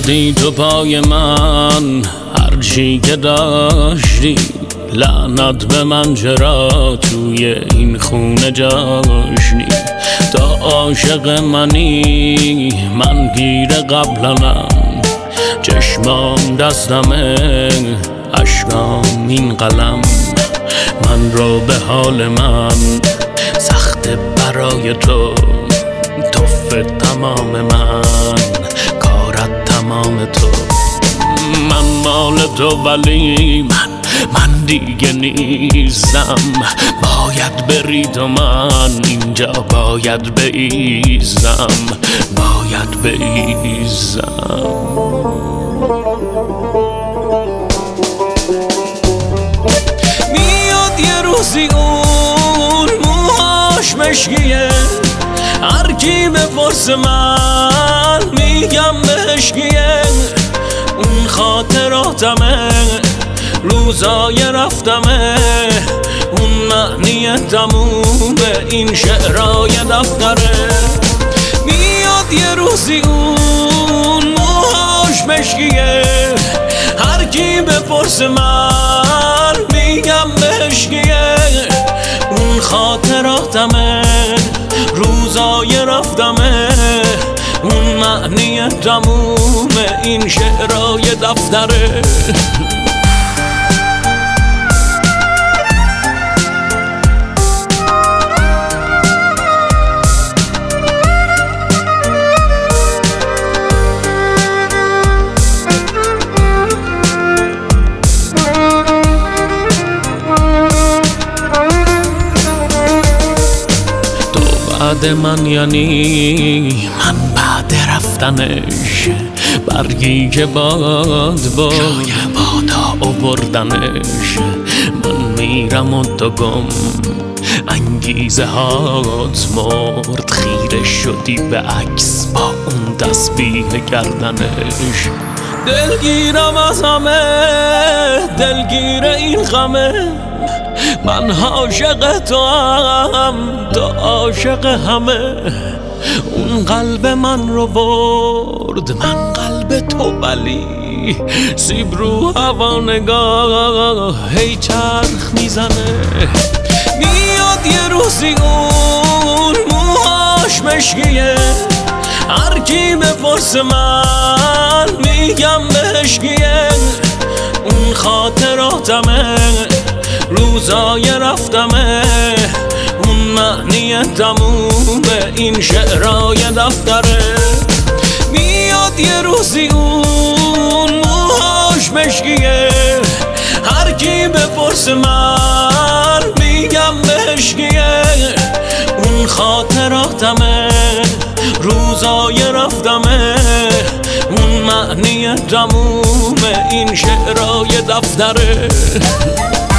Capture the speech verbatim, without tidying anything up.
دادی تو پای من هرچی که داشتی، لعنت به من چرا توی این خونه جاشتی. تا عاشق منی من گیر قبلنم، چشمام دستمه اشکام این قلم. من رو به حال من سخت برای تو، توف تمام من کارت تمام تو. من مال تو ولی من من دیگه نیستم، باید بری تو، من اینجا باید بایستم، باید بایستم. میاد یه روزی اون موهاش مشکیه، هر کی بپرس من میگم بهش کیه. اون خاطراتمه، روزای رفتمه، اون معنی تموم این شعرهای دفتره. میاد یه روزی اون موهاش مشکیه، هر کی بپرس من میگم بهش کیه. اون خاطراتمه، روزای رفتمه، اون معنی تموم این شعرهای دفتره. بعد من یعنی من بعد رفتنش، برگی که باد باد جای بادا آوردنش. من میرم و تو گم، انگیزه هات مرد، خیره شدی به عکس با اون تسبیح گردنش. دلگیرم از همه، دلگیر این غمه، من عاشق تو هم، تو عاشق همه. اون قلب من رو برد، من قلب تو ولی سیب رو هوا نگاه هی چرخ میزنه. میاد یه روزی اون موهاش مشکیه، هر کی بپرس من میگم بهش کیه. اون خاطراتمه، روزای رفتمه، اون معنی تموم این شعرهای دفتره. میاد یه روزی اون موهاش مشکیه، هر کی بپرس من میگم بهش کیه. اون خاطراتمه، روزای رفتمه، اون معنی تموم این شعرهای دفتره.